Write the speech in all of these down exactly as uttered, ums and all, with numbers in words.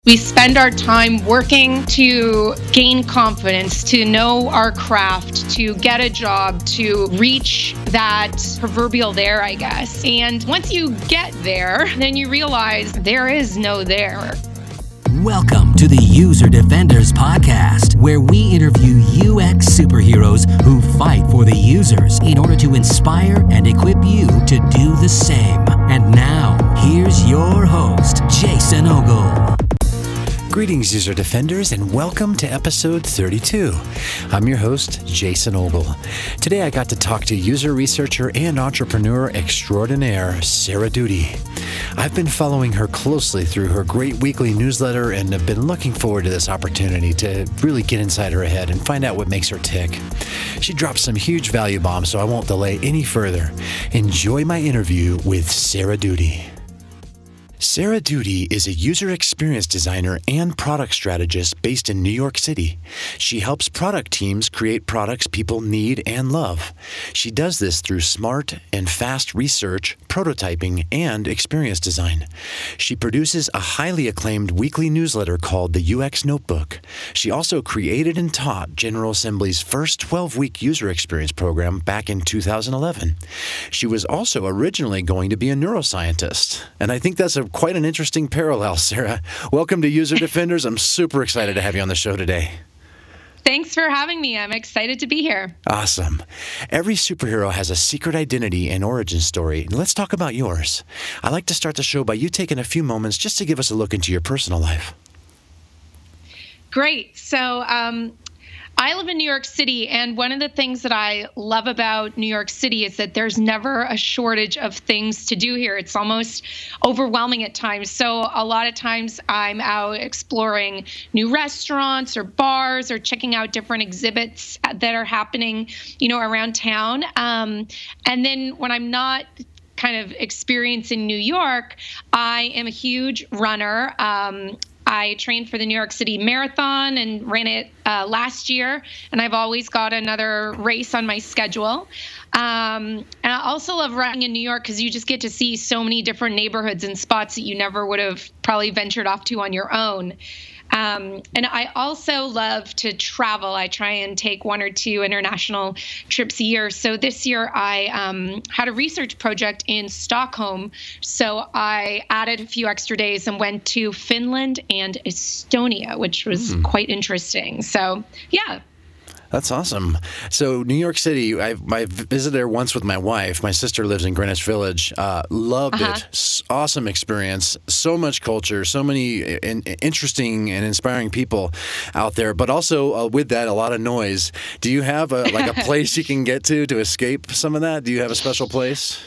We spend our time working to gain confidence, to know our craft, to get a job, to reach that proverbial there, I guess. And once you get there, then you realize there is no there. Welcome to the User Defenders Podcast, where we interview U X superheroes who fight for the users in order to inspire and equip you to do the same. And now, here's your host, Jason Ogle. Greetings, User Defenders, and welcome to episode thirty-two. I'm your host, Jason Ogle. Today I got to talk to user researcher and entrepreneur extraordinaire, Sarah Doody. I've been following her closely through her great weekly newsletter and have been looking forward to this opportunity to really get inside her head and find out what makes her tick. She dropped some huge value bombs, so I won't delay any further. Enjoy my interview with Sarah Doody. Sarah Doody is a user experience designer and product strategist based in New York City. She helps product teams create products people need and love. She does this through smart and fast research, prototyping, and experience design. She produces a highly acclaimed weekly newsletter called the U X Notebook. She also created and taught General Assembly's first twelve-week user experience program back in two thousand eleven. She was also originally going to be a neuroscientist, and I think that's a quite an interesting parallel, Sarah. Welcome to User Defenders. I'm super excited to have you on the show today. Thanks for having me. I'm excited to be here. Awesome. Every superhero has a secret identity and origin story. Let's talk about yours. I'd like to start the show by you taking a few moments just to give us a look into your personal life. Great. So, um, I live in New York City, and one of the things that I love about New York City is that there's never a shortage of things to do here. It's almost overwhelming at times. So a lot of times I'm out exploring new restaurants or bars or checking out different exhibits that are happening, you know, around town. Um, and then when I'm not kind of experiencing New York, I am a huge runner. Um, I trained for the New York City Marathon and ran it uh, last year, and I've always got another race on my schedule. Um, and I also love running in New York because you just get to see so many different neighborhoods and spots that you never would have probably ventured off to on your own. Um, and I also love to travel. I try and take one or two international trips a year. So this year I um, had a research project in Stockholm. So I added a few extra days and went to Finland and Estonia, which was mm. quite interesting. So yeah. That's awesome. So New York City, I, I visited there once with my wife. My sister lives in Greenwich Village. Uh, loved uh-huh. it. S- awesome experience. So much culture, so many in- interesting and inspiring people out there. But also uh, with that, a lot of noise. Do you have a, like a place you can get to to escape some of that? Do you have a special place?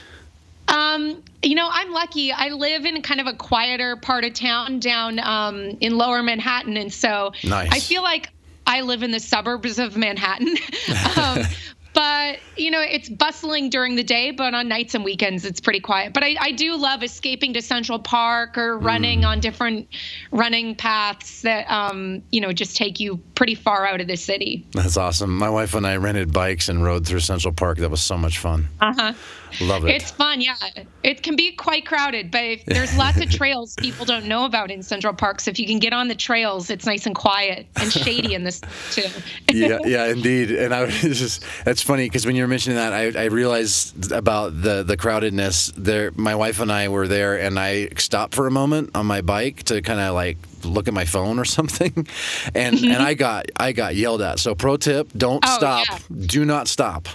Um, you know, I'm lucky. I live in kind of a quieter part of town down um, in Lower Manhattan. And so nice. I feel like I live in the suburbs of Manhattan, um, but, you know, it's bustling during the day, but on nights and weekends, it's pretty quiet. But I, I do love escaping to Central Park or running mm. on different running paths that, um, you know, just take you pretty far out of the city. That's awesome. My wife and I rented bikes and rode through Central Park. That was so much fun. Uh-huh. Love it. It's fun, yeah. It can be quite crowded, but if there's lots of trails people don't know about in Central Park. So if you can get on the trails, it's nice and quiet and shady in this too. yeah, yeah, indeed. And I was just, that's funny because when you were mentioning that, I, I realized about the, the crowdedness there. My wife and I were there and I stopped for a moment on my bike to kind of like look at my phone or something. And, and I got, I got yelled at. So pro tip, don't oh, stop. Yeah. Do not stop.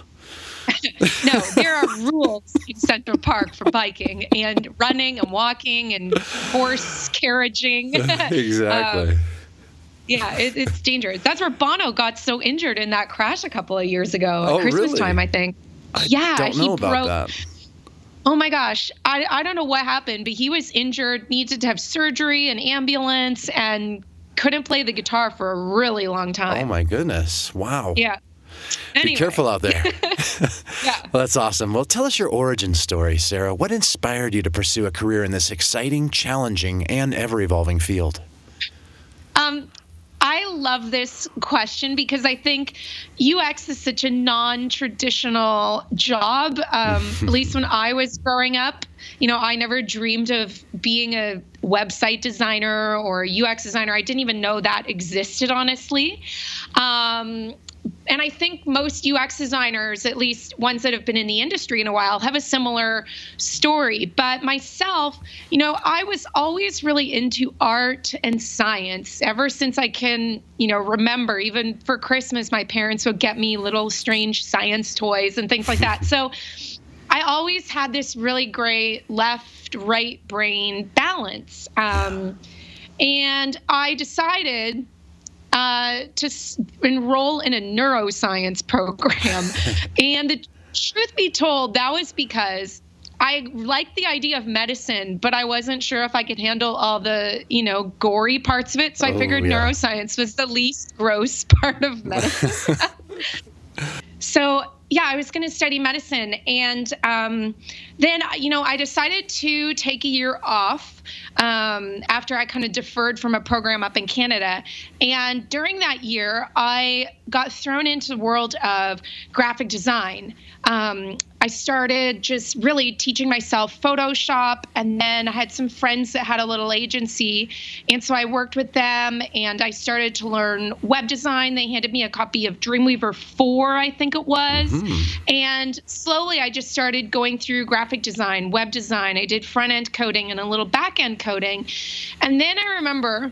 No, there are rules in Central Park for biking and running and walking and horse carriaging. Exactly. um, yeah, it, it's dangerous. That's where Bono got so injured in that crash a couple of years ago at oh, Christmas really? time, I think. I yeah, don't know he about broke. that. Oh my gosh, I I don't know what happened, but he was injured, needed to have surgery, an ambulance, and couldn't play the guitar for a really long time. Oh my goodness! Wow. Yeah. Anyway. Be careful out there. Yeah. Well, that's awesome. Well, tell us your origin story, Sarah. What inspired you to pursue a career in this exciting, challenging, and ever-evolving field? Um, I love this question because I think U X is such a non-traditional job. Um, at least when I was growing up, you know, I never dreamed of being a website designer or a U X designer. I didn't even know that existed, honestly. Um, And I think most U X designers, at least ones that have been in the industry in a while, have a similar story. But myself, you know, I was always really into art and science ever since I can, you know, remember. Even for Christmas, my parents would get me little strange science toys and things like that. So I always had this really great left-right brain balance. Um, and I decided Uh, to s- enroll in a neuroscience program. And the truth be told, that was because I liked the idea of medicine, but I wasn't sure if I could handle all the, you know, gory parts of it. So I Oh, figured yeah. neuroscience was the least gross part of medicine. So yeah, I was going to study medicine. And um, then, you know, I decided to take a year off um, after I kind of deferred from a program up in Canada. And during that year, I got thrown into the world of graphic design. Um, I started just really teaching myself Photoshop, and then I had some friends that had a little agency, and so I worked with them, and I started to learn web design. They handed me a copy of Dreamweaver four, I think it was, mm-hmm. and slowly I just started going through graphic design, web design. I did front-end coding and a little back-end coding, and then I remember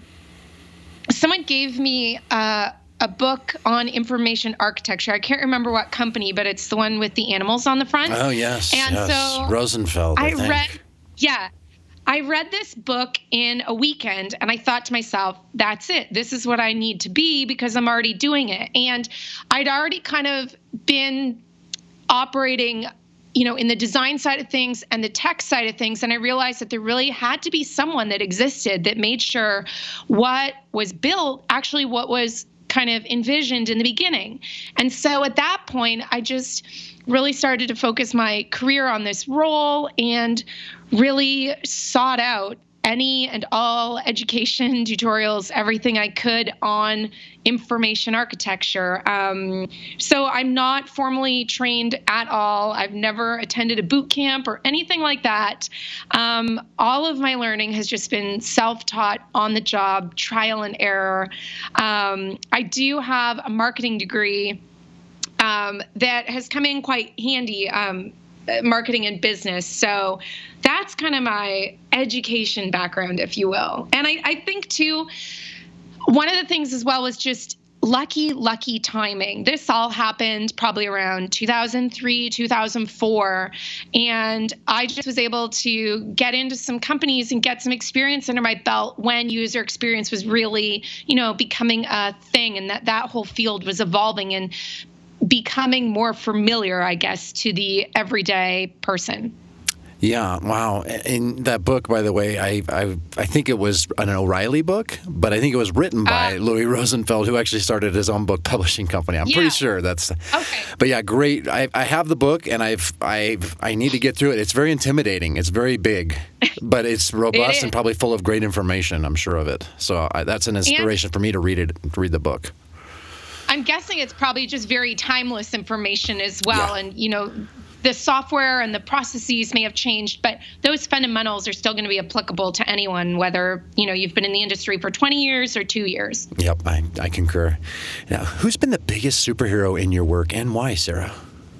someone gave me uh, a book on information architecture. I can't remember what company, but it's the one with the animals on the front. Oh, yes. And yes. so Rosenfeld, I, I think. read, yeah, I read this book in a weekend, and I thought to myself, that's it. This is what I need to be because I'm already doing it. And I'd already kind of been operating, you know, in the design side of things and the tech side of things. And I realized that there really had to be someone that existed that made sure what was built, actually what was kind of envisioned in the beginning. And so at that point, I just really started to focus my career on this role and really sought out any and all education tutorials, everything I could on information architecture. Um, so I'm not formally trained at all. I've never attended a boot camp or anything like that. Um, all of my learning has just been self-taught, on the job, trial and error. Um, I do have a marketing degree um, that has come in quite handy. Um, marketing and business. So that's kind of my education background, if you will. And I, I think, too, one of the things as well was just lucky, lucky timing. This all happened probably around two thousand three, two thousand four. And I just was able to get into some companies and get some experience under my belt when user experience was really, you know, becoming a thing, and that that whole field was evolving and becoming more familiar, I guess, to the everyday person. Yeah, wow. In that book, by the way, I I, I think it was an O'Reilly book, but I think it was written by uh, Louis Rosenfeld, who actually started his own book publishing company. I'm yeah. pretty sure that's. Okay. But yeah, great. I I have the book, and I've I I need to get through it. It's very intimidating. It's very big, but it's robust it and probably full of great information. I'm sure of it. So I, that's an inspiration and for me to read it, to read the book. I'm guessing it's probably just very timeless information as well. Yeah. And, you know, the software and the processes may have changed, but those fundamentals are still going to be applicable to anyone, whether, you know, you've been in the industry for twenty years or two years. Yep, I, I concur. Now, who's been the biggest superhero in your work, and why, Sarah?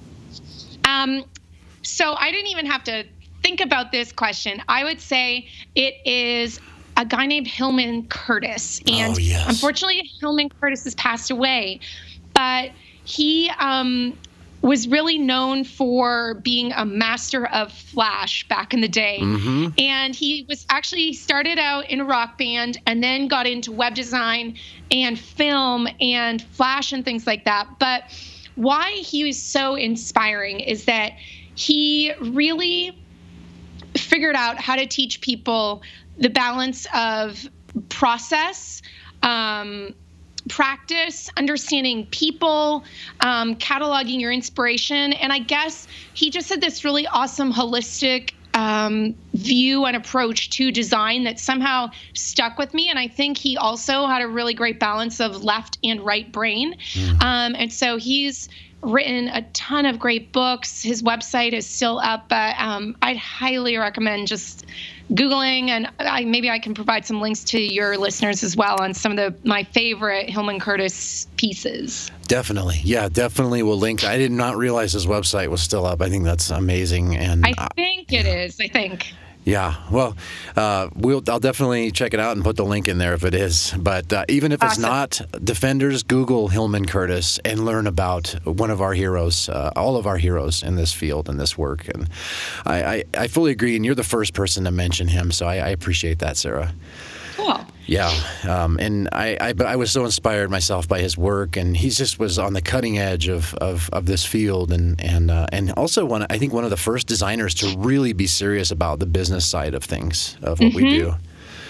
Um, so I didn't even have to think about this question. I would say it is a guy named Hillman Curtis. And oh, yes. unfortunately, Hillman Curtis has passed away. But he um, was really known for being a master of Flash back in the day. Mm-hmm. And he was actually started out in a rock band and then got into web design and film and Flash and things like that. But why he was so inspiring is that he really figured out how to teach people the balance of process, um, practice, understanding people, um, cataloging your inspiration. And I guess he just had this really awesome holistic um, view and approach to design that somehow stuck with me. And I think he also had a really great balance of left and right brain. Mm. Um, and so he's written a ton of great books. His website is still up, but um, I'd highly recommend just Googling, and I, maybe I can provide some links to your listeners as well on some of the my favorite Hillman Curtis pieces. Definitely. Yeah, definitely will link. I did not realize his website was still up. I think that's amazing. And I think uh, it is. I think. Yeah, well, uh, we'll I'll definitely check it out and put the link in there if it is. But uh, even if it's awesome. Not, Defenders, Google Hillman Curtis and learn about one of our heroes, uh, all of our heroes in this field and this work. And I, I, I fully agree, and you're the first person to mention him, so I, I appreciate that, Sarah. Cool. Yeah, um, and I, I, but I was so inspired myself by his work, and he just was on the cutting edge of, of, of this field, and and uh, and also one I think one of the first designers to really be serious about the business side of things of what mm-hmm. we do.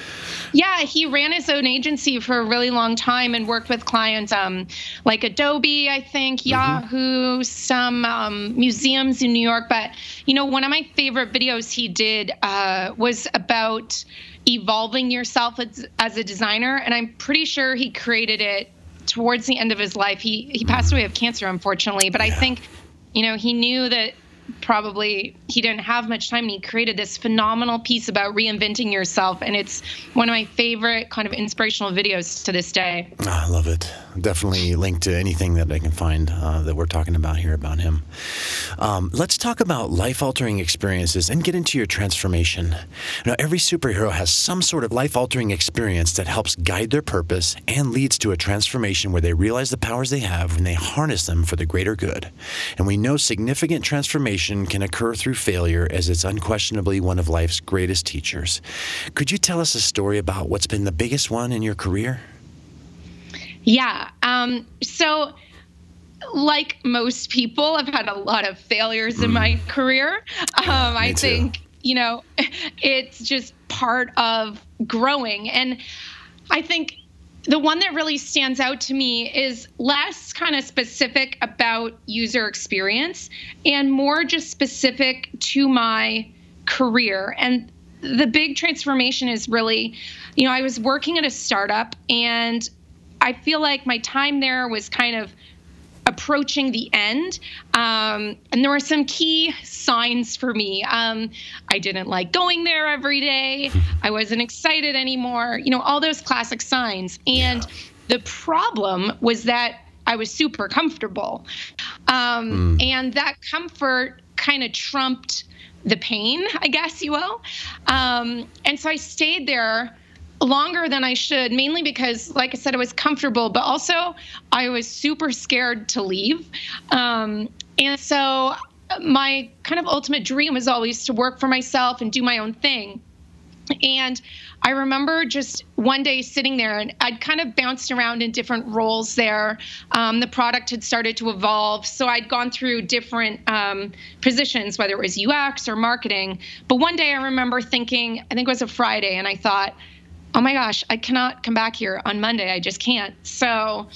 Yeah, he ran his own agency for a really long time and worked with clients um, like Adobe, I think, mm-hmm. Yahoo, some um, museums in New York. But, you know, one of my favorite videos he did uh, was about evolving yourself as, as a designer. And I'm pretty sure he created it towards the end of his life. He, he passed away of cancer, unfortunately. But yeah. I think, you know, he knew that probably he didn't have much time, and he created this phenomenal piece about reinventing yourself, and it's one of my favorite kind of inspirational videos to this day. Oh, I love it. Definitely link to anything that I can find uh, that we're talking about here about him. Um, let's talk about life-altering experiences and get into your transformation. Now, every superhero has some sort of life-altering experience that helps guide their purpose and leads to a transformation where they realize the powers they have and they harness them for the greater good. And we know significant transformation can occur through failure, as it's unquestionably one of life's greatest teachers. Could you tell us a story about what's been the biggest one in your career? Yeah. Um, so like most people, I've had a lot of failures mm. in my career. Um, yeah, I too. think, you know, it's just part of growing. And I think the one that really stands out to me is less kind of specific about user experience and more just specific to my career. And the big transformation is really, you know, I was working at a startup, and I feel like my time there was kind of approaching the end. Um, and there were some key signs for me. Um, I didn't like going there every day. I wasn't excited anymore. You know, all those classic signs. And yeah. the problem was that I was super comfortable. Um, mm. And that comfort kind of trumped the pain, I guess you will. Um, and so I stayed there longer than I should, mainly because, like I said, I was comfortable, but also I was super scared to leave. Um, and so my kind of ultimate dream was always to work for myself and do my own thing. And I remember just one day sitting there, and I'd kind of bounced around in different roles there. Um, the product had started to evolve, so I'd gone through different um, positions, whether it was U X or marketing. But one day I remember thinking, I think it was a Friday, and I thought, oh my gosh, I cannot come back here on Monday. I just can't. So um,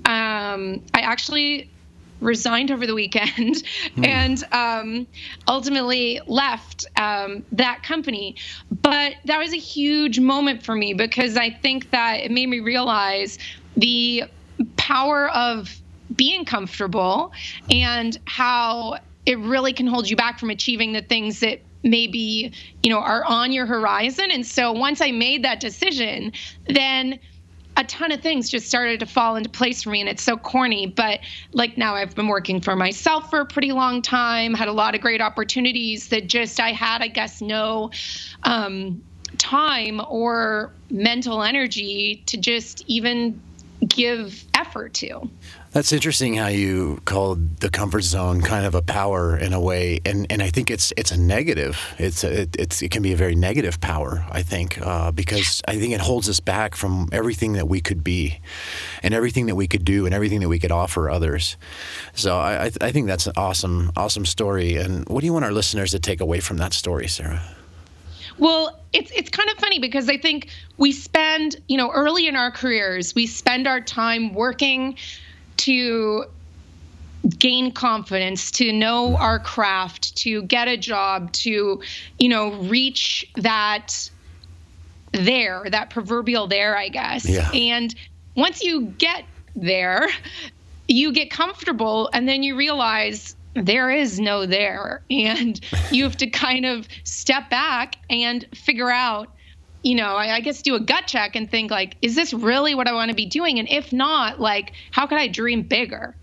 I actually resigned over the weekend mm. and um, ultimately left um, that company. But that was a huge moment for me, because I think that it made me realize the power of being comfortable and how it really can hold you back from achieving the things that maybe, you know, are on your horizon. And so once I made that decision, then a ton of things just started to fall into place for me. And it's so corny, but like now I've been working for myself for a pretty long time, had a lot of great opportunities that just I had, I guess, no um, time or mental energy to just even give effort to. That's interesting how you called the comfort zone kind of a power in a way, and, and I think it's it's a negative. It's a, it, it's it can be a very negative power, I think, uh, because I think it holds us back from everything that we could be, and everything that we could do, and everything that we could offer others. So I I, I think that's an awesome awesome story. And what do you want our listeners to take away from that story, Sarah? Well, it's it's kind of funny because I think we spend, you know, early in our careers, we spend our time working to gain confidence, to know our craft, to get a job, to, you know, reach that there, that proverbial there, I guess. Yeah. And once you get there, you get comfortable, and then you realize there is no there. And you have to kind of step back and figure out, you know, I, I guess do a gut check and think, like, is this really what I want to be doing? And if not, like, how could I dream bigger?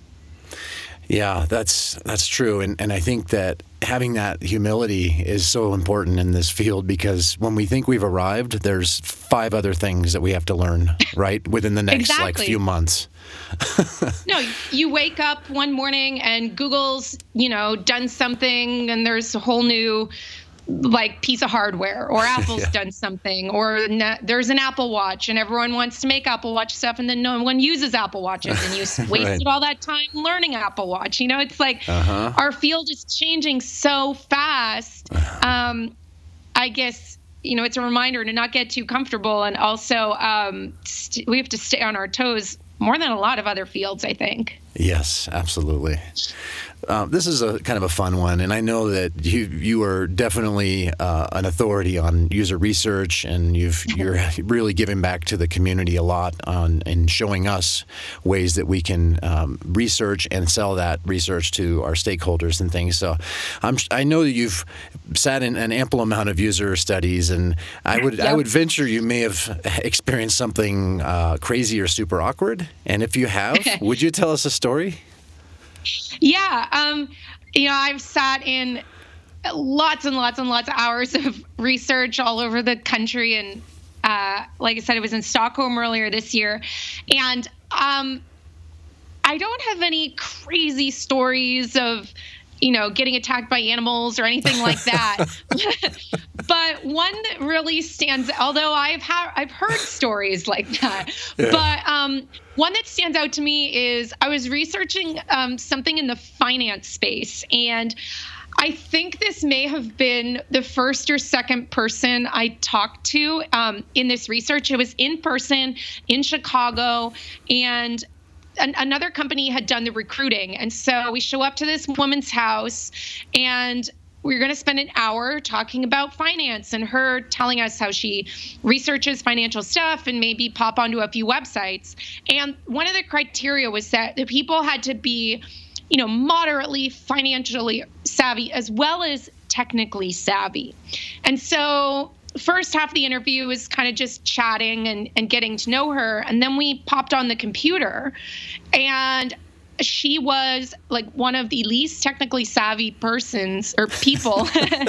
Yeah, that's that's true. And and I think that having that humility is so important in this field, because when we think we've arrived, there's five other things that we have to learn, right? Within the next Exactly. like few months. No, you wake up one morning and Google's, you know, done something, and there's a whole new like piece of hardware, or Apple's yeah. done something, or na- there's an Apple Watch and everyone wants to make Apple Watch stuff, and then no one uses Apple Watches, and you wasted right. all that time learning Apple Watch. You know, it's like uh-huh. our field is changing so fast. Um, I guess, you know, it's a reminder to not get too comfortable, and also um, st- we have to stay on our toes more than a lot of other fields, I think. Yes, absolutely. Um, this is a kind of a fun one, and I know that you you are definitely uh, an authority on user research, and you've you're really giving back to the community a lot on and showing us ways that we can um, research and sell that research to our stakeholders and things. So, I'm I know that you've sat in an ample amount of user studies, and I would yep. I would venture you may have experienced something uh, crazy or super awkward. And if you have, would you tell us a story? Yeah. Um, you know, I've sat in lots and lots and lots of hours of research all over the country. And uh, like I said, I was in Stockholm earlier this year. And um, I don't have any crazy stories of, you know, getting attacked by animals or anything like that. But one that really stands, although I've had, I've heard stories like that, yeah. but um, one that stands out to me is I was researching um, something in the finance space, and I think this may have been the first or second person I talked to um, in this research. It was in person in Chicago, and An- another company had done the recruiting. And so we show up to this woman's house, and we're going to spend an hour talking about finance, and her telling us how she researches financial stuff and maybe pop onto a few websites. And one of the criteria was that the people had to be, you know, moderately financially savvy as well as technically savvy. And so first half of the interview was kind of just chatting and, and getting to know her. And then we popped on the computer, and she was like one of the least technically savvy persons or people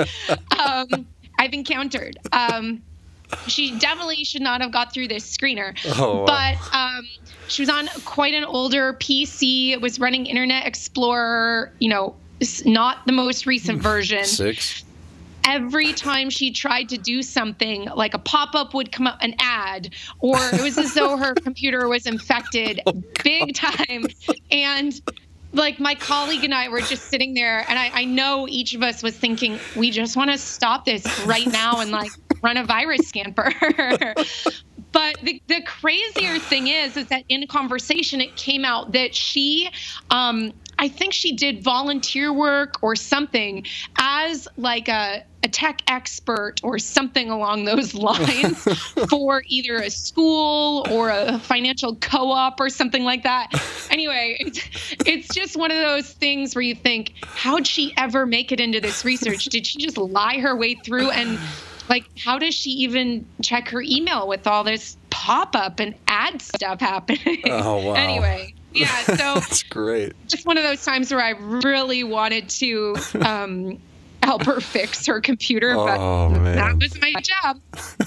um, I've encountered. Um, she definitely should not have got through this screener. Oh, wow. But um, she was on quite an older P C. It was running Internet Explorer, you know, not the most recent version. Six. Every time she tried to do something, like a pop-up would come up, an ad, or it was as though her computer was infected oh, big time. And like my colleague and I were just sitting there, and I, I know each of us was thinking, we just want to stop this right now and like run a virus scan for her. But the, the crazier thing is, is that in a conversation, it came out that she, um, I think she did volunteer work or something as like a, a tech expert or something along those lines for either a school or a financial co-op or something like that. Anyway, it's, it's just one of those things where you think, how'd she ever make it into this research? Did she just lie her way through? And like, how does she even check her email with all this pop-up and ad stuff happening? Oh, wow. Anyway. Yeah, so that's great. Just one of those times where I really wanted to um, help her fix her computer, but oh, man. That was my job.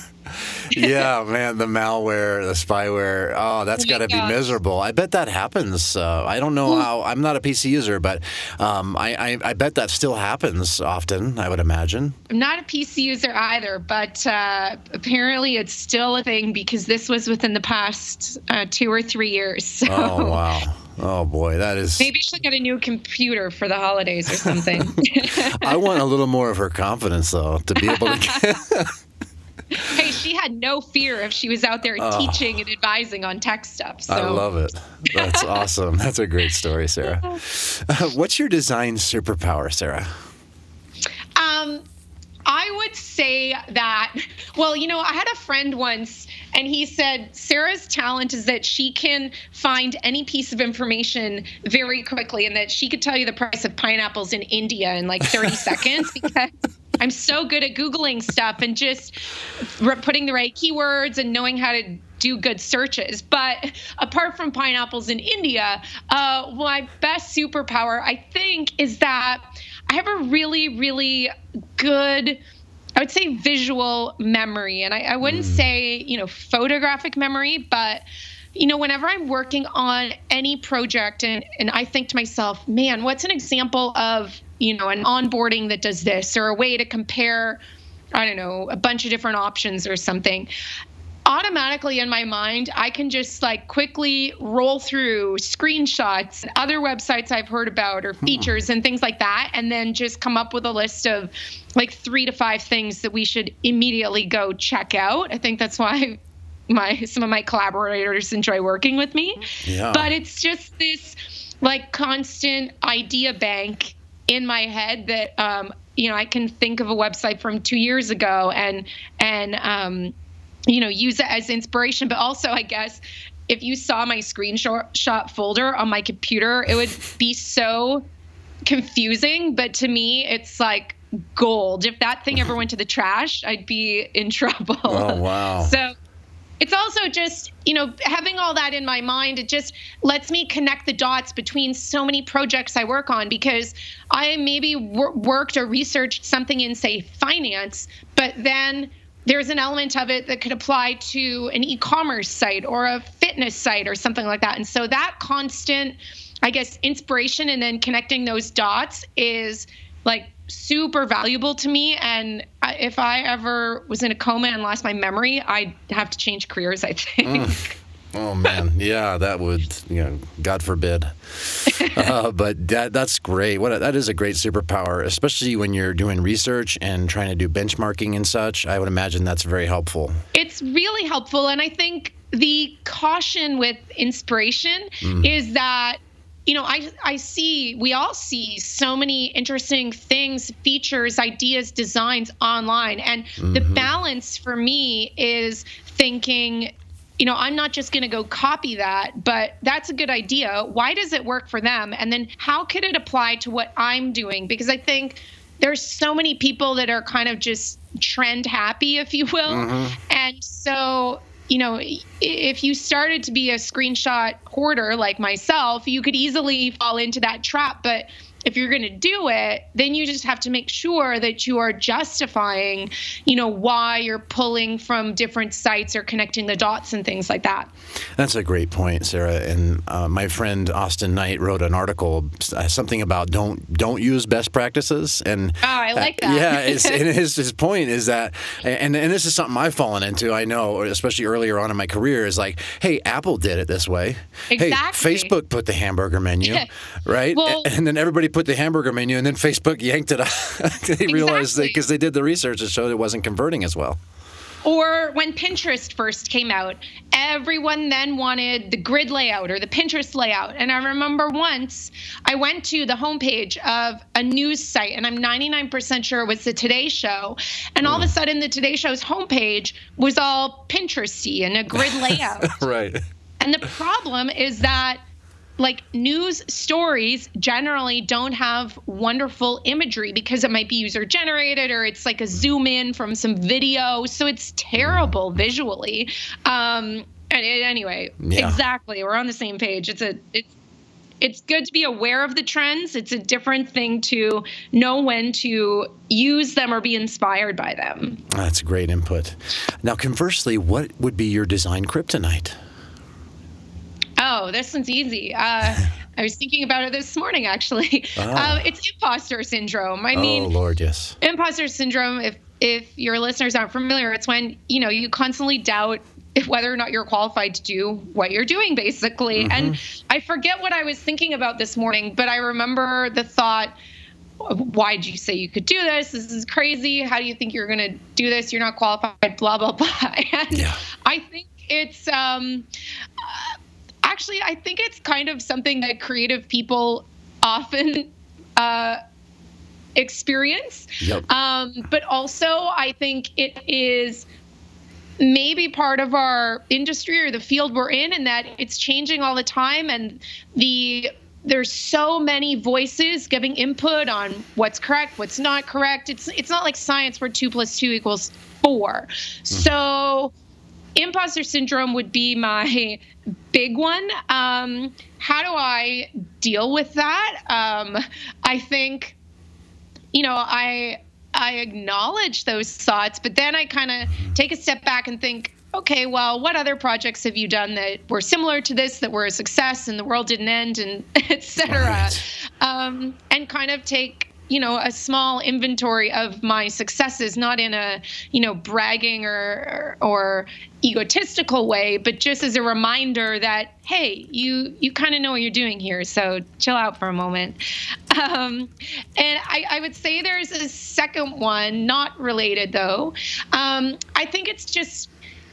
Yeah, man, the malware, the spyware. Oh, that's oh got to be miserable. I bet that happens. Uh, I don't know how. I'm not a P C user, but um, I, I, I bet that still happens often, I would imagine. I'm not a P C user either, but uh, apparently it's still a thing because this was within the past uh, two or three years. So. Oh, wow. Oh, boy, that is... Maybe she'll get a new computer for the holidays or something. I want a little more of her confidence, though, to be able to get... Hey, she had no fear if she was out there oh. teaching and advising on tech stuff. So. I love it. That's awesome. That's a great story, Sarah. Uh, what's your design superpower, Sarah? Um, I would say that, well, you know, I had a friend once, and he said Sarah's talent is that she can find any piece of information very quickly, and that she could tell you the price of pineapples in India in like thirty seconds because I'm so good at Googling stuff and just putting the right keywords and knowing how to do good searches. But apart from pineapples in India, uh, my best superpower, I think, is that I have a really, really good, I would say, visual memory. And I, I wouldn't mm. say, you know, photographic memory, but, you know, whenever I'm working on any project and, and I think to myself, man, what's an example of, you know, an onboarding that does this, or a way to compare, I don't know, a bunch of different options or something, automatically in my mind, I can just like quickly roll through screenshots, other websites I've heard about or features hmm. and things like that, and then just come up with a list of like three to five things that we should immediately go check out. I think that's why my some of my collaborators enjoy working with me. Yeah. But it's just this like constant idea bank in my head that um, you know, I can think of a website from two years ago and and um you know, use it as inspiration. But also, I guess, if you saw my screenshot folder on my computer, it would be so confusing. But to me, it's like gold. If that thing ever went to the trash, I'd be in trouble. Oh, wow. So it's also just, you know, having all that in my mind, it just lets me connect the dots between so many projects I work on, because I maybe wor- worked or researched something in, say, finance, but then there's an element of it that could apply to an e-commerce site or a fitness site or something like that. And so that constant, I guess, inspiration and then connecting those dots is like super valuable to me. And if I ever was in a coma and lost my memory, I'd have to change careers, I think. Mm. Oh, man. Yeah, that would, you know, God forbid. Uh, but that that's great. What a, that is a great superpower, especially when you're doing research and trying to do benchmarking and such. I would imagine that's very helpful. It's really helpful. And I think the caution with inspiration mm. is that, you know, I, I see, we all see so many interesting things, features, ideas, designs online. And mm-hmm. the balance for me is thinking, you know, I'm not just going to go copy that, but that's a good idea. Why does it work for them? And then how could it apply to what I'm doing? Because I think there's so many people that are kind of just trend happy, if you will. Mm-hmm. And so, you know, if you started to be a screenshot hoarder like myself, you could easily fall into that trap. But if you're going to do it, then you just have to make sure that you are justifying, you know, why you're pulling from different sites or connecting the dots and things like that. That's a great point, Sarah. And uh, my friend Austin Knight wrote an article, uh, something about don't don't use best practices. And oh, I like that. Uh, yeah, it's, and his his point is that, and and this is something I've fallen into. I know, especially earlier on in my career, is like, hey, Apple did it this way. Exactly. Hey, Facebook put the hamburger menu, right? Well, and then everybody put the hamburger menu, and then Facebook yanked it out. They realized that because they did the research, it showed it wasn't converting as well. Or when Pinterest first came out, everyone then wanted the grid layout or the Pinterest layout. And I remember once I went to the homepage of a news site, and I'm ninety-nine percent sure it was the Today Show. And all mm. of a sudden, the Today Show's homepage was all Pinteresty and a grid layout. Right. And the problem is that, like, news stories generally don't have wonderful imagery because it might be user generated or it's like a zoom in from some video. So it's terrible visually. Um, and it, anyway, yeah. Exactly. We're on the same page. It's a, it's, it's good to be aware of the trends. It's a different thing to know when to use them or be inspired by them. That's great input. Now, conversely, what would be your design kryptonite? Oh, this one's easy. Uh, I was thinking about it this morning, actually. Ah. Uh, it's imposter syndrome. I mean, oh, Lord, yes. Imposter syndrome, if if your listeners aren't familiar, it's when, you know, you constantly doubt whether or not you're qualified to do what you're doing, basically. Mm-hmm. And I forget what I was thinking about this morning, but I remember the thought, why did you say you could do this? This is crazy. How do you think you're going to do this? You're not qualified, blah, blah, blah. And yeah. I think it's um, uh, actually, I think it's kind of something that creative people often uh, experience. Yep. Um, but also, I think it is maybe part of our industry or the field we're in, and that it's changing all the time. And the there's so many voices giving input on what's correct, what's not correct. It's it's not like science where two plus two equals four. Mm. So imposter syndrome would be my big one. Um, how do I deal with that? Um, I think, you know, I I acknowledge those thoughts, but then I kind of take a step back and think, okay, well, what other projects have you done that were similar to this, that were a success and the world didn't end, and et cetera. Right. Um, and kind of take, you know, a small inventory of my successes, not in a, you know, bragging or, or, or egotistical way, but just as a reminder that, hey, you, you kind of know what you're doing here, so chill out for a moment. Um, and I, I would say there's a second one, not related though. Um, I think it's just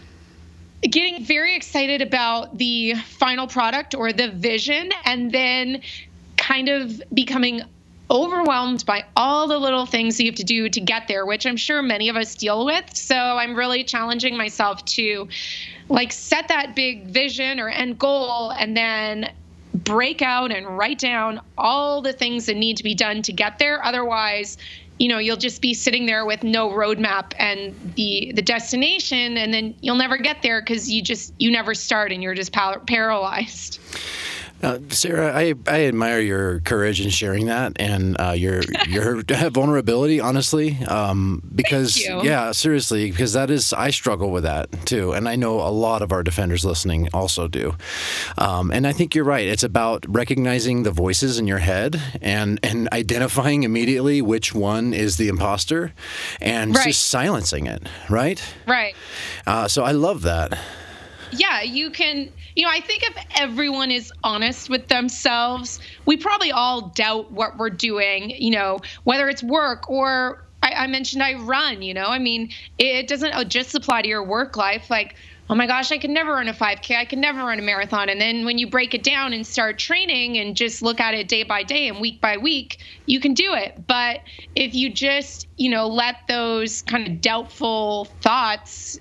getting very excited about the final product or the vision, and then kind of becoming overwhelmed by all the little things you have to do to get there, which I'm sure many of us deal with. So I'm really challenging myself to like set that big vision or end goal, and then break out and write down all the things that need to be done to get there. Otherwise, you know, you'll just be sitting there with no roadmap and the the destination, and then you'll never get there because you just you never start and you're just par- paralyzed. Uh, Sarah, I, I admire your courage in sharing that, and uh, your your vulnerability, honestly, um, because, yeah, seriously, because that is, I struggle with that too, and I know a lot of our defenders listening also do. Um, and I think you're right. It's about recognizing the voices in your head and, and identifying immediately which one is the imposter, and right. just silencing it, right? Right. Uh, so I love that. Yeah, you can, you know, I think if everyone is honest with themselves, we probably all doubt what we're doing, you know, whether it's work or I, I mentioned I run, you know, I mean, it doesn't just apply to your work life. Like, oh my gosh, I can never run a five K. I can never run a marathon. And then when you break it down and start training and just look at it day by day and week by week, you can do it. But if you just, you know, let those kind of doubtful thoughts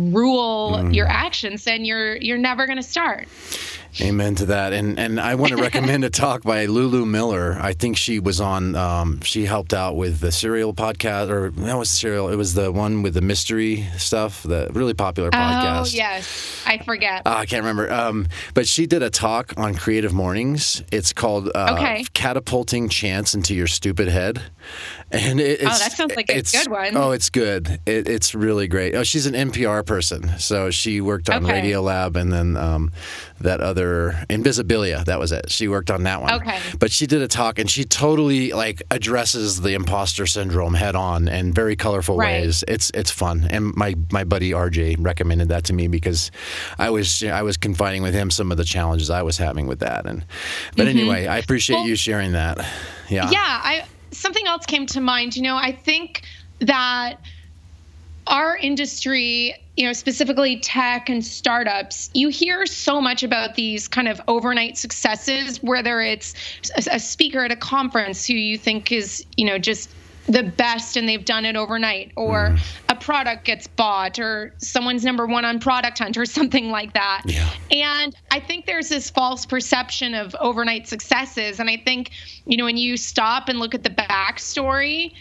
rule mm. your actions, then you're you're never going to start. Amen to that. And and I want to recommend a talk by Lulu Miller. I think she was on, um, she helped out with the Serial podcast, or that was Serial. It was the one with the mystery stuff, the really popular podcast. Oh, yes. I forget. Uh, I can't remember. Um, but she did a talk on Creative Mornings. It's called uh, okay. Catapulting Chance into Your Stupid Head. And it, it's, oh, that sounds like a good one. Oh, it's good. It, it's really great. Oh, she's an N P R person. So she worked on okay. Radiolab, and then um, that other Invisibilia, that was it. She worked on that one. Okay. But she did a talk, and she totally like addresses the imposter syndrome head on in very colorful right. ways. It's it's fun. And my, my buddy R J recommended that to me because I was I was confiding with him some of the challenges I was having with that. And but mm-hmm. anyway, I appreciate well, you sharing that. Yeah. Yeah, I something else came to mind. You know, I think that our industry, you know, specifically tech and startups, you hear so much about these kind of overnight successes, whether it's a, a speaker at a conference who you think is, you know, just the best and they've done it overnight, or mm. a product gets bought, or someone's number one on Product Hunt or something like that. Yeah. And I think there's this false perception of overnight successes. And I think, you know, when you stop and look at the backstory,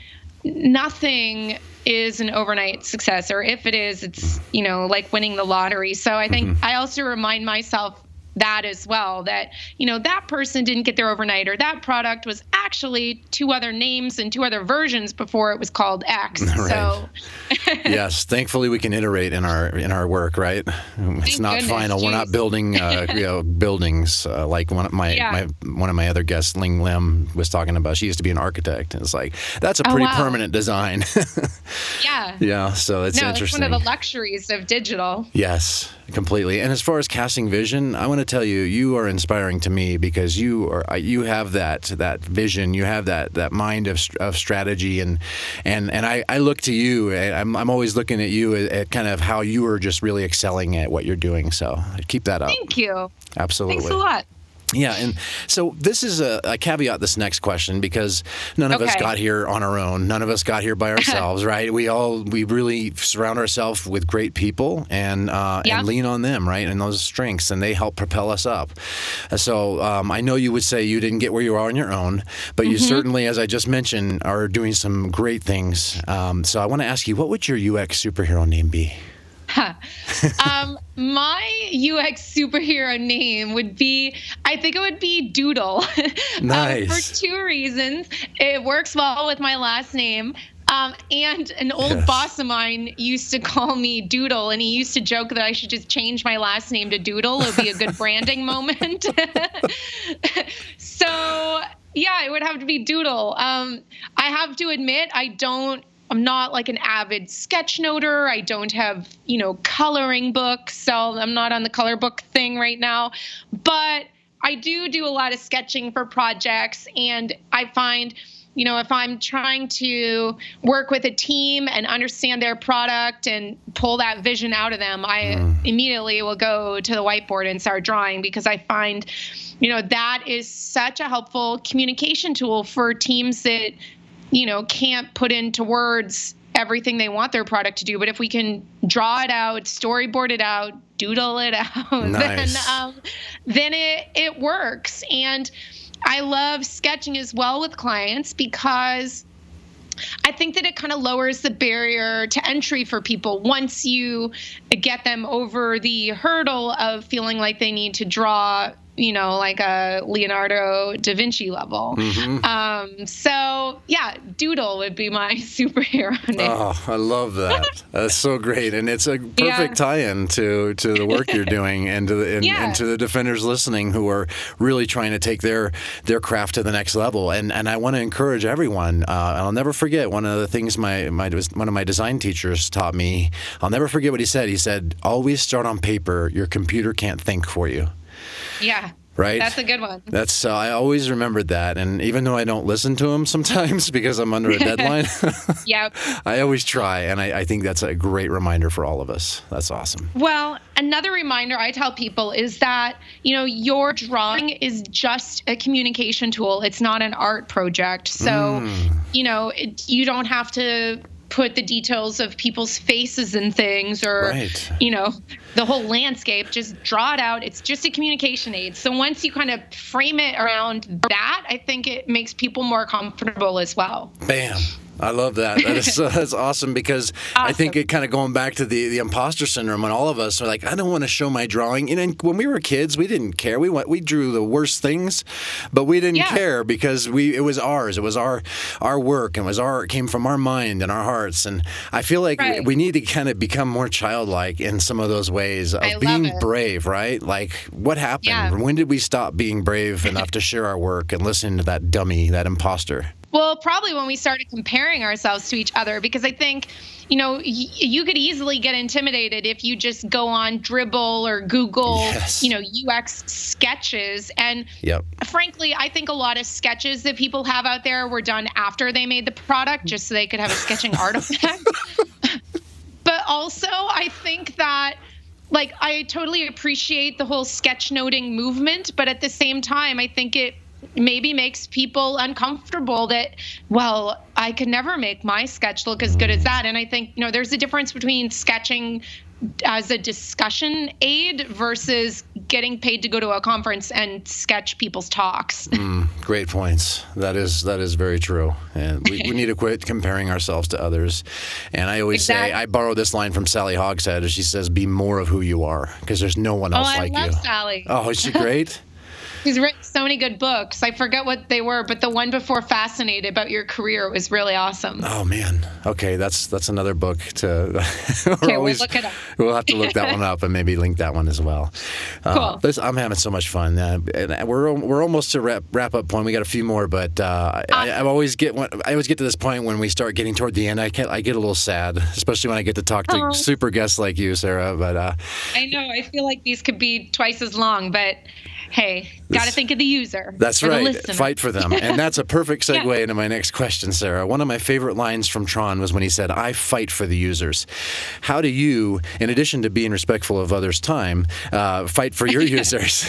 nothing is an overnight success, or if it is, it's, you know, like winning the lottery. So I think mm-hmm. I also remind myself that as well, that, you know, that person didn't get there overnight, or that product was actually two other names and two other versions before it was called X. Right. So yes, thankfully we can iterate in our in our work, right? It's Thank not goodness, final. geez. We're not building uh, you know, buildings uh, like one of my, yeah. my one of my other guests, Ling Lim, was talking about. She used to be an architect, and it's like that's a pretty oh, wow. permanent design. yeah. Yeah. So it's no, interesting. it's one of the luxuries of digital. Yes. Completely. And as far as casting vision, I want to tell you, you are inspiring to me because you are you have that that vision, you have that that mind of of strategy, and and and I, I look to you. I'm I'm always looking at you at, at kind of how you are just really excelling at what you're doing. So keep that up. Thank you. Absolutely. Thanks a lot. Yeah, and so this is a, a caveat, this next question, because none of okay. us got here on our own. None of us got here by ourselves, right? We all, we really surround ourselves with great people and uh, yeah. and lean on them, right? And those strengths, and they help propel us up. So um, I know you would say you didn't get where you are on your own, but mm-hmm. you certainly, as I just mentioned, are doing some great things. Um, so I want to ask you, what would your U X superhero name be? um, my U X superhero name would be, I think it would be Doodle. Nice. um, for two reasons. It works well with my last name. Um, and an old yes. boss of mine used to call me Doodle, and he used to joke that I should just change my last name to Doodle. It would be a good branding moment. So, yeah, it would have to be Doodle. Um, I have to admit, I don't I'm not like an avid sketch noter. I don't have, you know, coloring books. So I'm not on the color book thing right now. But I do do a lot of sketching for projects. And I find, you know, if I'm trying to work with a team and understand their product and pull that vision out of them, I mm. immediately will go to the whiteboard and start drawing, because I find, you know, that is such a helpful communication tool for teams that, you know, can't put into words everything they want their product to do. But if we can draw it out, storyboard it out, doodle it out, nice. then um, then it, it works. And I love sketching as well with clients, because I think that it kind of lowers the barrier to entry for people once you get them over the hurdle of feeling like they need to draw, you know, like a Leonardo da Vinci level. Mm-hmm. Um, so, yeah, Doodle would be my superhero name. Oh, I love that. That's so great. And it's a perfect yeah. tie-in to, to the work you're doing and to, the, and, yeah. and to the defenders listening who are really trying to take their their craft to the next level. And and I want to encourage everyone. Uh, I'll never forget one of the things my, my one of my design teachers taught me. I'll never forget what he said. He said, always start on paper. Your computer can't think for you. Yeah. Right? That's a good one. That's uh, I always remembered that. And even though I don't listen to him sometimes because I'm under a deadline, yep. I always try. And I, I think that's a great reminder for all of us. That's awesome. Well, another reminder I tell people is that, you know, your drawing is just a communication tool. It's not an art project. So, mm. you know, it, you don't have to put the details of people's faces and things, or, right. you know, the whole landscape. Just draw it out. It's just a communication aid. So once you kind of frame it around that, I think it makes people more comfortable as well. Bam. I love that. That is, uh, that's awesome, because awesome. I think it kind of going back to the, the imposter syndrome, and all of us are like, I don't want to show my drawing. And when we were kids, we didn't care. We went, we drew the worst things, but we didn't yeah. care because we it was ours. It was our our work, and it was our it came from our mind and our hearts. And I feel like right. we need to kind of become more childlike in some of those ways of I being brave, right? Like, what happened? Yeah. When did we stop being brave enough to share our work and listen to that dummy, that imposter? Well, probably when we started comparing ourselves to each other, because I think, you know, y- you could easily get intimidated if you just go on Dribbble or Google, yes. you know, U X sketches. And yep. frankly, I think a lot of sketches that people have out there were done after they made the product, just so they could have a sketching artifact. But also, I think that, like, I totally appreciate the whole sketchnoting movement, but at the same time, I think it maybe makes people uncomfortable that, well, I could never make my sketch look as good as that. And I think, you know, there's a difference between sketching as a discussion aid versus getting paid to go to a conference and sketch people's talks. Mm, great points. That is that is very true. And we, we need to quit comparing ourselves to others. And I always exactly. say, I borrow this line from Sally Hogshead. She says, be more of who you are, because there's no one else oh, I like love you. Sally. Oh, is she great? He's written so many good books. I forget what they were, but the one before Fascinated about your career was really awesome. Oh man. Okay, that's that's another book to. Okay, always, we'll look it up. We'll have to look that one up and maybe link that one as well. Uh, Cool. this, I'm having so much fun. Uh, and we're we're almost to wrap wrap up point. We got a few more, but uh, I, I always get when, I always get to this point when we start getting toward the end. I get I get a little sad, especially when I get to talk to Oh. super guests like you, Sarah. But uh, I know. I feel like these could be twice as long, but hey, got to think of the user. That's or the right. listener. Fight for them. And that's a perfect segue Yeah. into my next question, Sarah. One of my favorite lines from Tron was when he said, I fight for the users. How do you, in addition to being respectful of others' time, uh, fight for your users?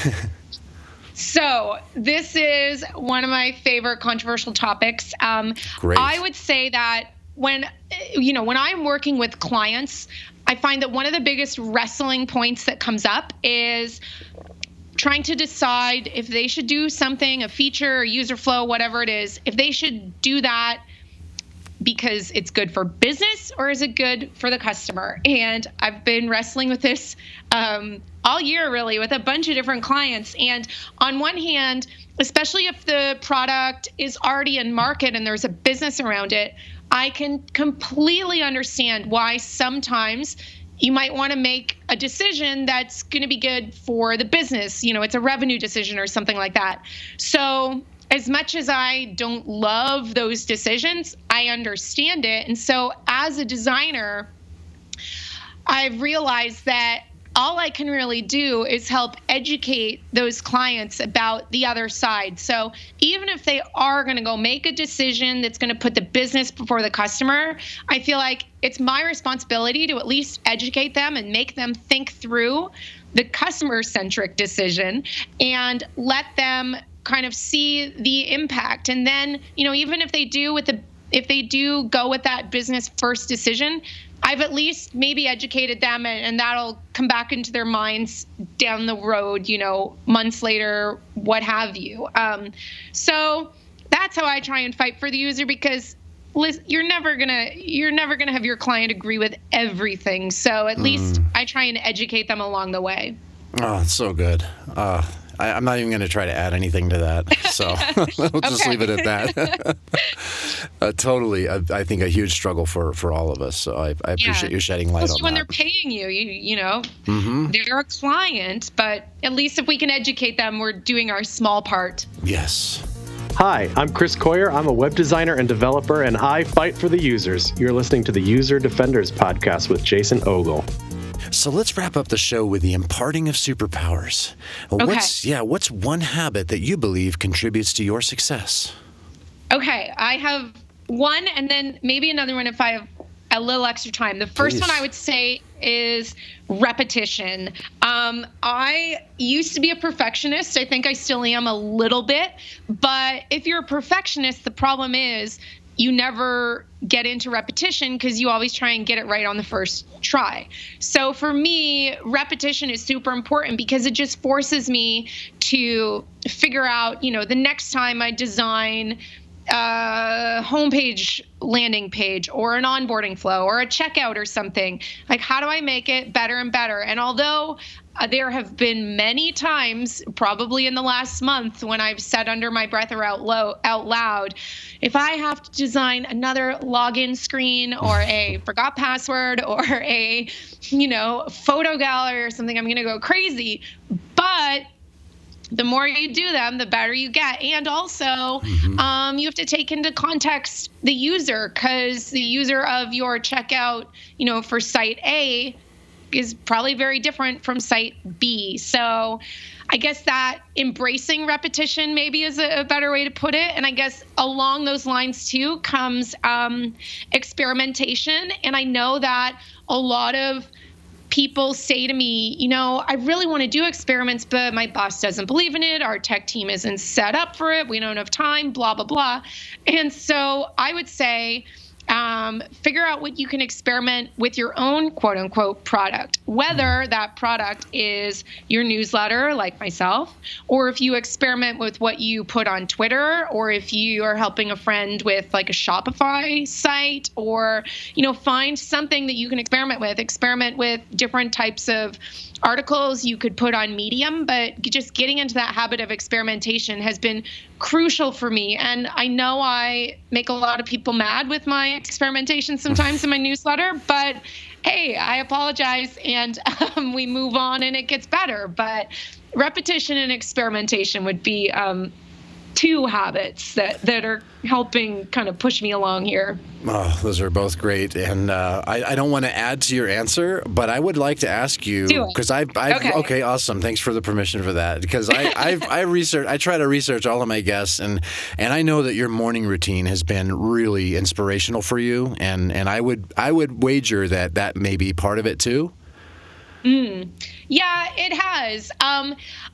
So this is one of my favorite controversial topics. Um, Great. I would say that when, you know, when I'm working with clients, I find that one of the biggest wrestling points that comes up is trying to decide if they should do something, a feature, a user flow, whatever it is, if they should do that because it's good for business or is it good for the customer? And I've been wrestling with this um, all year, really, with a bunch of different clients. And on one hand, especially if the product is already in market and there's a business around it, I can completely understand why sometimes you might want to make a decision that's going to be good for the business. You know, it's a revenue decision or something like that. So as much as I don't love those decisions, I understand it. And so as a designer, I've realized that all I can really do is help educate those clients about the other side. So even if they are going to go make a decision that's going to put the business before the customer, I feel like it's my responsibility to at least educate them and make them think through the customer-centric decision and let them kind of see the impact. And then, you know, even if they do with the if they do go with that business first decision, I've at least maybe educated them, and, and that'll come back into their minds down the road, you know, months later, what have you. Um, so that's how I try and fight for the user, because Liz, you're never gonna you're never gonna have your client agree with everything. So at mm. least I try and educate them along the way. Oh, it's so good. Uh, I, I'm not even going to try to add anything to that. So we'll just Okay. leave it at that. uh, totally. I, I think a huge struggle for, for all of us. So I, I appreciate Yeah. you shedding light Especially on when that. they're paying you, you you know, Mm-hmm. they're a client, but at least if we can educate them, we're doing our small part. Yes. Hi, I'm Chris Coyer. I'm a web designer and developer, and I fight for the users. You're listening to the User Defenders podcast with Jason Ogle. So let's wrap up the show with the imparting of superpowers. Okay. What's, yeah, what's one habit that you believe contributes to your success? Okay, I have one and then maybe another one if I have a little extra time. The first Please. one I would say is repetition. Um, I used to be a perfectionist. I think I still am a little bit. But if you're a perfectionist, the problem is you never get into repetition because you always try and get it right on the first try. So for me, repetition is super important because it just forces me to figure out, you know, the next time I design a homepage landing page or an onboarding flow or a checkout or something, like how do I make it better and better? And although uh, there have been many times, probably in the last month, when I've said under my breath or out, low, out loud, if I have to design another login screen or a forgot password or a, you know, photo gallery or something, I'm going to go crazy. But the more you do them, the better you get. And also, mm-hmm. um, you have to take into context the user, because the user of your checkout, you know, for site A is probably very different from site B. So I guess that embracing repetition maybe is a, a better way to put it. And I guess along those lines too comes um, experimentation. And I know that a lot of people say to me, you know, I really want to do experiments, but my boss doesn't believe in it. Our tech team isn't set up for it. We don't have time, blah, blah, blah. And so I would say, um, figure out what you can experiment with your own quote unquote product, whether that product is your newsletter like myself, or if you experiment with what you put on Twitter, or if you are helping a friend with like a Shopify site, or, you know, find something that you can experiment with, experiment with different types of articles you could put on Medium, but just getting into that habit of experimentation has been crucial for me. And I know I make a lot of people mad with my experimentation sometimes in my newsletter, but hey, I apologize, and um, we move on and it gets better. But repetition and experimentation would be um, two habits that, that are helping kind of push me along here. Oh, those are both great. And uh, I, I don't want to add to your answer, but I would like to ask you, because I've, I've okay. okay, awesome. Thanks for the permission for that. Because I, I've, I research, I try to research all of my guests, and, and I know that your morning routine has been really inspirational for you. And, and I would, I would wager that that may be part of it too. Mm. Yeah, it has. Um,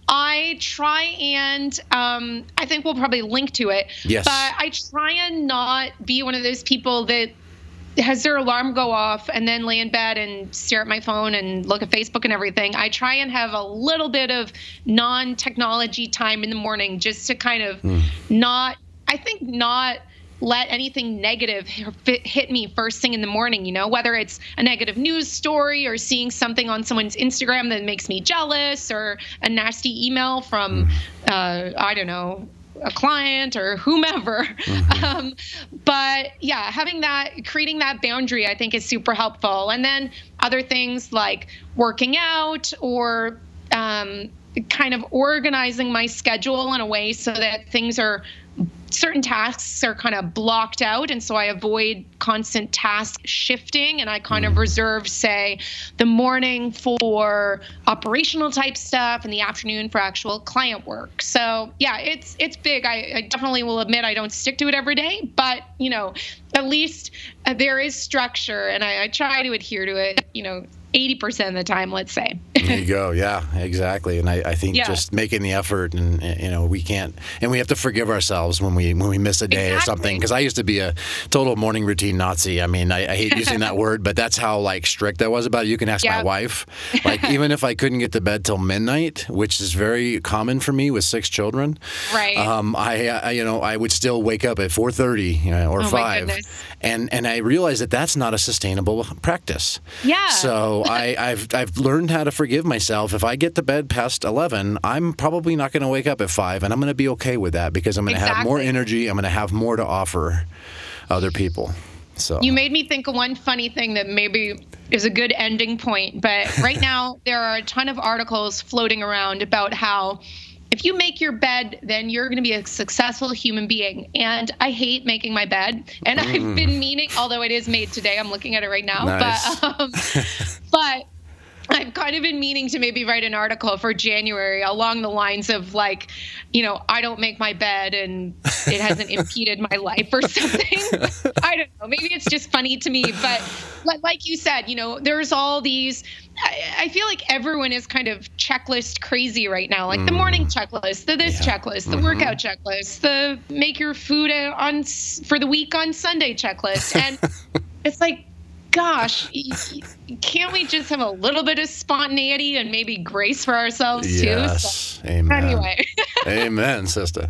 I try and um, I think we'll probably link to it. Yes. But I try and not be one of those people that has their alarm go off and then lay in bed and stare at my phone and look at Facebook and everything. I try and have a little bit of non-technology time in the morning just to kind of mm. not, I think not let anything negative hit me first thing in the morning, you know, whether it's a negative news story or seeing something on someone's Instagram that makes me jealous, or a nasty email from, uh, I don't know, a client or whomever. Mm-hmm. Um, but yeah, having that, creating that boundary, I think is super helpful. And then other things like working out or um, kind of organizing my schedule in a way so that things are, certain tasks are kind of blocked out. And so I avoid constant task shifting, and I kind of reserve, say, the morning for operational type stuff and the afternoon for actual client work. So yeah, it's, it's big. I, I definitely will admit I don't stick to it every day, but you know, at least uh, there is structure, and I, I try to adhere to it, you know, eighty percent of the time, let's say. There you go. Yeah, exactly. And I, I think yeah. just making the effort, and, you know, we can't, and we have to forgive ourselves when we when we miss a day exactly. or something. Because I used to be a total morning routine Nazi. I mean, I, I hate using that word, but that's how like strict I was about it. You can ask yep. my wife. Like, even if I couldn't get to bed till midnight, which is very common for me with six children, right? Um, I, I you know, I would still wake up at four thirty you know, or oh five, and and I realized that that's not a sustainable practice. Yeah. So I, I've I've learned how to forgive myself. If I get to bed past eleven, I'm probably not going to wake up at five, and I'm going to be okay with that because I'm going to exactly. have more energy. I'm going to have more to offer other people. So you made me think of one funny thing that maybe is a good ending point. But right now there are a ton of articles floating around about how if you make your bed, then you're going to be a successful human being. And I hate making my bed. And mm. I've been meaning, although it is made today, I'm looking at it right now. Nice. But, um, but I've kind of been meaning to maybe write an article for January along the lines of like, you know, I don't make my bed and it hasn't impeded my life or something. I don't know. Maybe it's just funny to me. But like you said, you know, there's all these, I, I feel like everyone is kind of checklist crazy right now. Like mm. the morning checklist, the this yeah. checklist, the mm-hmm. workout checklist, the make your food on for the week on Sunday checklist. And it's like, gosh, can't we just have a little bit of spontaneity and maybe grace for ourselves yes. too? Yes, so, amen. Anyway. Amen, sister.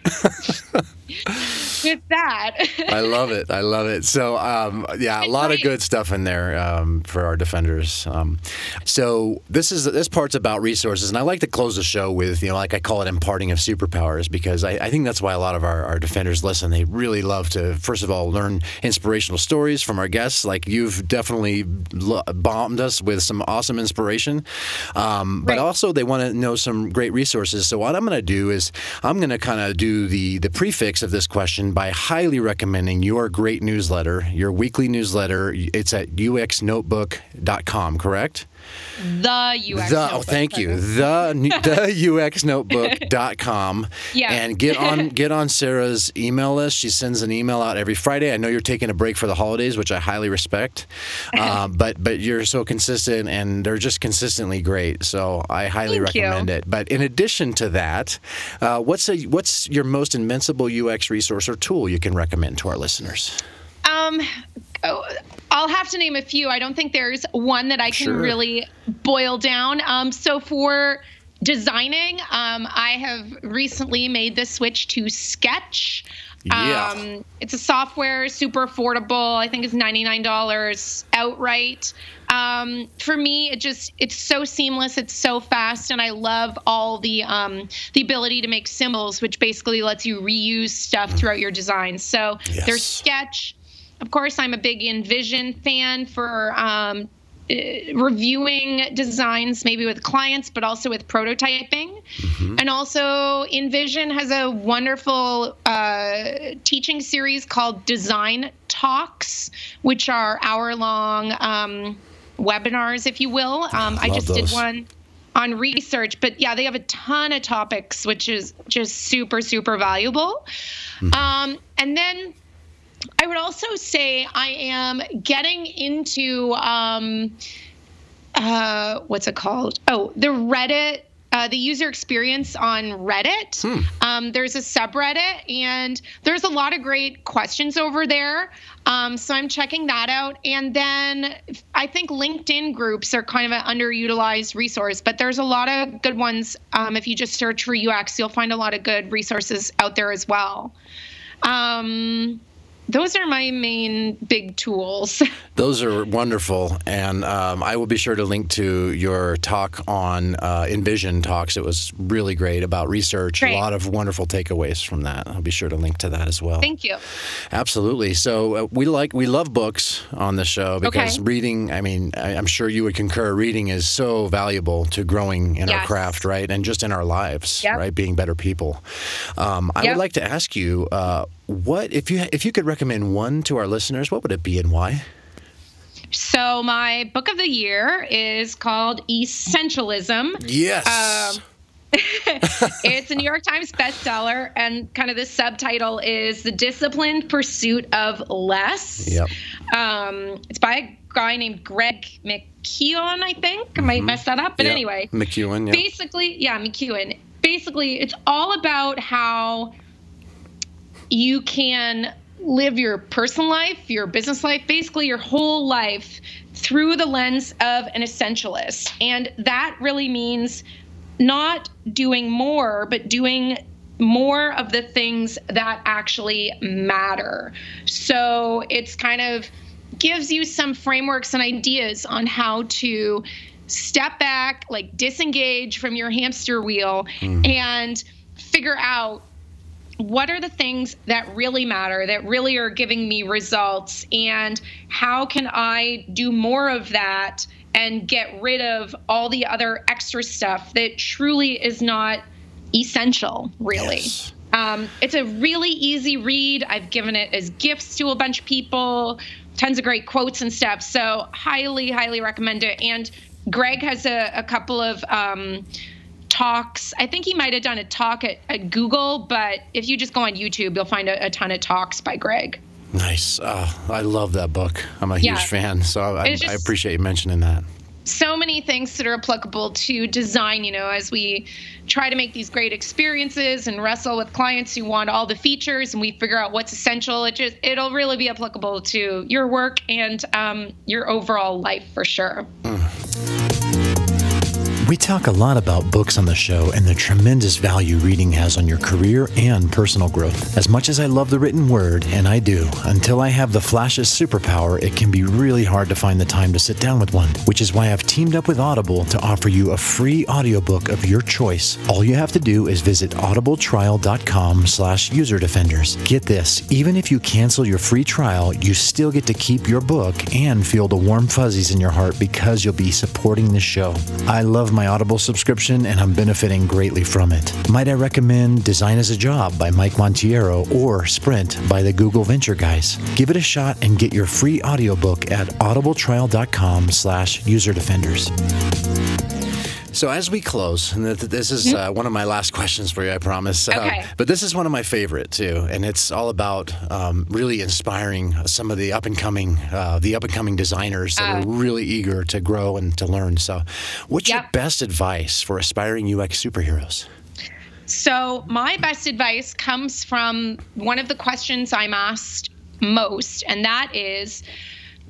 With that. I love it. I love it. So, um, yeah, a lot of good stuff in there um, for our defenders. Um, so this is this part's about resources, and I like to close the show with, you know, like I call it imparting of superpowers, because I, I think that's why a lot of our, our defenders listen. They really love to, first of all, learn inspirational stories from our guests. Like you've definitely lo- bombed us with some awesome inspiration, um, but right. also they want to know some great resources. So what I'm going to do is I'm going to kind of do the the prefix of this question by highly recommending your great newsletter, your weekly newsletter. It's at U X notebook dot com, correct? The U X the, Notebook. Oh, thank you. The the U X notebook dot com. Yeah. And get on get on Sarah's email list. She sends an email out every Friday. I know you're taking a break for the holidays, which I highly respect. Um, but but you're so consistent, and they're just consistently great. So I highly thank recommend you. it. But in addition to that, uh, what's a, what's your most invincible U X resource or tool you can recommend to our listeners? Um. Oh, I'll have to name a few. I don't think there's one that I can sure. really boil down. Um, so for designing, um, I have recently made the switch to Sketch. Yeah. Um, it's a software, super affordable. I think it's ninety-nine dollars outright. Um, for me, it just, it's so seamless. It's so fast. And I love all the, um, the ability to make symbols, which basically lets you reuse stuff throughout your designs. So Yes. there's Sketch. Of course, I'm a big InVision fan for, um, uh, reviewing designs, maybe with clients, but also with prototyping. Mm-hmm. And also InVision has a wonderful uh, teaching series called Design Talks, which are hour-long um, webinars, if you will. Um, I just those. did one on research, but yeah, they have a ton of topics, which is just super, super valuable. Mm-hmm. Um, and then I would also say I am getting into, um, uh, what's it called? Oh, the Reddit, uh, the user experience on Reddit. Hmm. Um, there's a subreddit, and there's a lot of great questions over there. Um, so I'm checking that out. And then I think LinkedIn groups are kind of an underutilized resource, but there's a lot of good ones. Um, if you just search for U X, you'll find a lot of good resources out there as well. Um, Those are my main big tools. Those are wonderful. And um, I will be sure to link to your talk on uh, InVision Talks. It was really great about research. Great. A lot of wonderful takeaways from that. I'll be sure to link to that as well. Thank you. Absolutely. So uh, we like we love books on the show because Okay. reading, I mean, I, I'm sure you would concur, reading is so valuable to growing in Yes. our craft, right? And just in our lives, Yep. right? Being better people. Um, I Yep. would like to ask you, uh, what if you if you could recommend one to our listeners, what would it be and why? So my book of the year is called Essentialism. Yes. Um, It's a New York Times bestseller, and kind of the subtitle is The Disciplined Pursuit of Less. Yep. Um, it's by a guy named Greg McKeown, I think. I might mess that up, but Yep. anyway. McEwen, yeah. Basically, yeah, McEwen. Basically, it's all about how you can live your personal life, your business life, basically your whole life through the lens of an essentialist. And that really means not doing more, but doing more of the things that actually matter. So it's kind of gives you some frameworks and ideas on how to step back, like disengage from your hamster wheel mm. and figure out what are the things that really matter, that really are giving me results, and how can I do more of that and get rid of all the other extra stuff that truly is not essential, really. Yes. Um, it's a really easy read. I've given it as gifts to a bunch of people, tons of great quotes and stuff. So highly, highly recommend it. And Greg has a, a couple of um, talks. I think he might have done a talk at, at Google, but if you just go on YouTube, you'll find a, a ton of talks by Greg. Nice. Uh, I love that book. I'm a Yeah. huge fan, so I, It's just- I appreciate you mentioning that. So many things that are applicable to design, you know, as we try to make these great experiences and wrestle with clients who want all the features and we figure out what's essential. It just, it'll really be applicable to your work and um, your overall life for sure. We talk a lot about books on the show and the tremendous value reading has on your career and personal growth. As much as I love the written word, and I do, until I have the Flash's superpower, it can be really hard to find the time to sit down with one, which is why I've teamed up with Audible to offer you a free audiobook of your choice. All you have to do is visit audibletrial.com slash user defenders. Get this, even if you cancel your free trial, you still get to keep your book and feel the warm fuzzies in your heart because you'll be supporting the show. I love my Audible subscription, and I'm benefiting greatly from it. Might I recommend Design as a Job by Mike Montiero or Sprint by the Google Venture Guys? Give it a shot and get your free audiobook at audibletrial.com slash user defenders. So as we close, and th- this is uh, one of my last questions for you, I promise. Okay. Uh, but this is one of my favorite too, and it's all about um, really inspiring some of the up and coming, uh, the up and coming designers that Uh, are really eager to grow and to learn. So, what's your Yep. best advice for aspiring U X superheroes? So my best advice comes from one of the questions I'm asked most, and that is,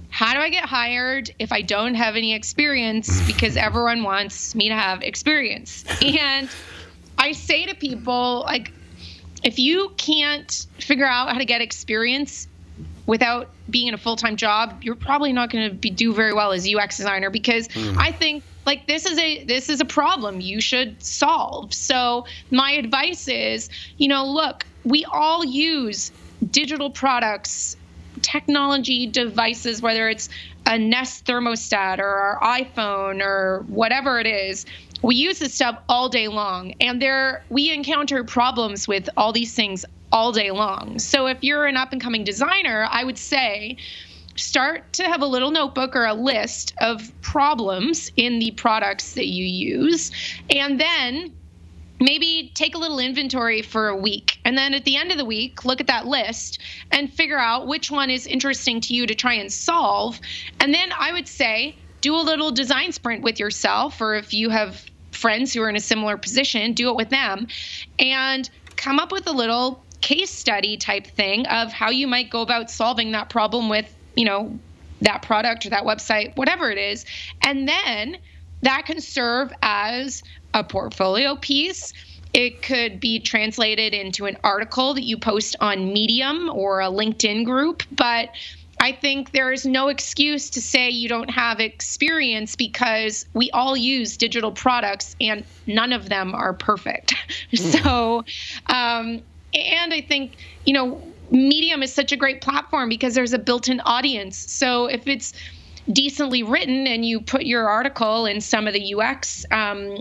how do I get hired if I don't have any experience? Because everyone wants me to have experience. And I say to people, like, if you can't figure out how to get experience without being in a full-time job, you're probably not going to be do very well as U X designer, because mm. I think like this is a this is a problem you should solve. So my advice is, you know, look, we all use digital products, technology devices, whether it's a Nest thermostat or our iPhone or whatever it is. We use this stuff all day long, and there we encounter problems with all these things all day long. So if you're an up-and-coming designer, I would say start to have a little notebook or a list of problems in the products that you use, and then maybe take a little inventory for a week. And then at the end of the week, look at that list and figure out which one is interesting to you to try and solve. And then I would say do a little design sprint with yourself, or if you have friends who are in a similar position, do it with them and come up with a little case study type thing of how you might go about solving that problem with, you know, that product or that website, whatever it is. And then that can serve as a portfolio piece. It could be translated into an article that you post on Medium or a LinkedIn group. But I think there is no excuse to say you don't have experience, because we all use digital products and none of them are perfect. Mm. So, um, and I think, you know, Medium is such a great platform because there's a built-in audience. So if it's decently written and you put your article in some of the U X um,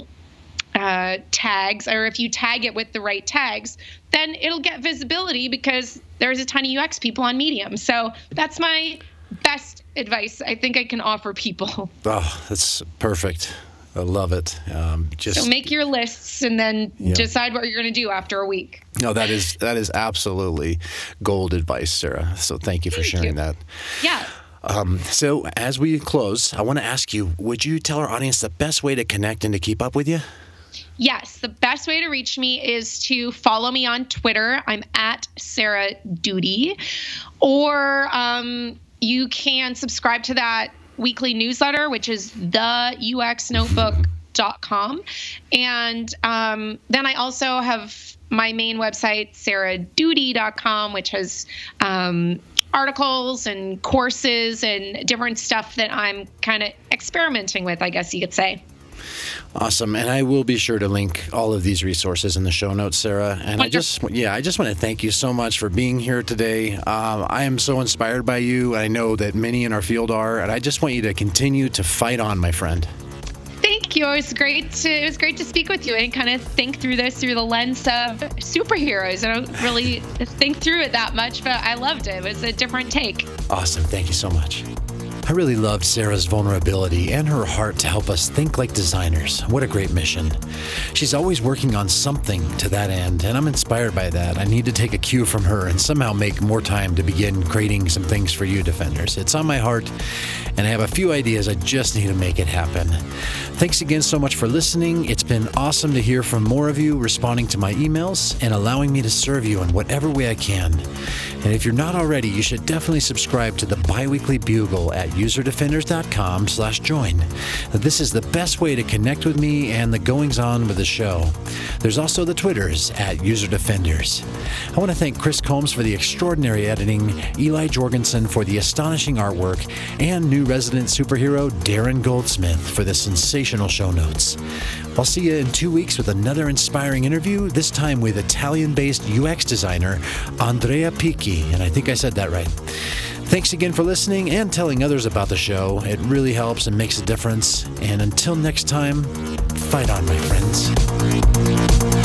uh, tags, or if you tag it with the right tags, then it'll get visibility because there's a ton of U X people on Medium. So that's my best advice I think I can offer people. Oh, that's perfect. I love it. Um, just so make your lists and then yeah. decide what you're going to do after a week. No, that is that is absolutely gold advice, Sarah. So thank you for thank sharing you. that. Yeah. Um, so as we close, I want to ask you, would you tell our audience the best way to connect and to keep up with you? Yes, the best way to reach me is to follow me on Twitter. I'm at Sarah Doody. Or um, you can subscribe to that weekly newsletter, which is the U X notebook dot com. And um, then I also have my main website, sarah doody dot com, which has um, articles and courses and different stuff that I'm kind of experimenting with, I guess you could say. Awesome. And I will be sure to link all of these resources in the show notes, Sarah. And I just, yeah, I just want to thank you so much for being here today. Um, I am so inspired by you. I know that many in our field are, and I just want you to continue to fight on, my friend. Thank you. It was great to, it was great to speak with you and kind of think through this through the lens of superheroes. I don't really think through it that much, but I loved it. It was a different take. Awesome. Thank you so much. I really loved Sarah's vulnerability and her heart to help us think like designers. What a great mission. She's always working on something to that end, and I'm inspired by that. I need to take a cue from her and somehow make more time to begin creating some things for you, Defenders. It's on my heart, and I have a few ideas. I just need to make it happen. Thanks again so much for listening. It's been awesome to hear from more of you responding to my emails and allowing me to serve you in whatever way I can. And if you're not already, you should definitely subscribe to the Biweekly Bugle at user defenders dot com slash join. This is the best way to connect with me and the goings-on with the show. There's also the Twitters at UserDefenders. I want to thank Chris Combs for the extraordinary editing, Eli Jorgensen for the astonishing artwork, and new resident superhero Darren Goldsmith for the sensational show notes. I'll see you in two weeks with another inspiring interview, this time with Italian-based U X designer Andrea Picchi, and I think I said that right. Thanks again for listening and telling others about the show. It really helps and makes a difference. And until next time, fight on, my friends.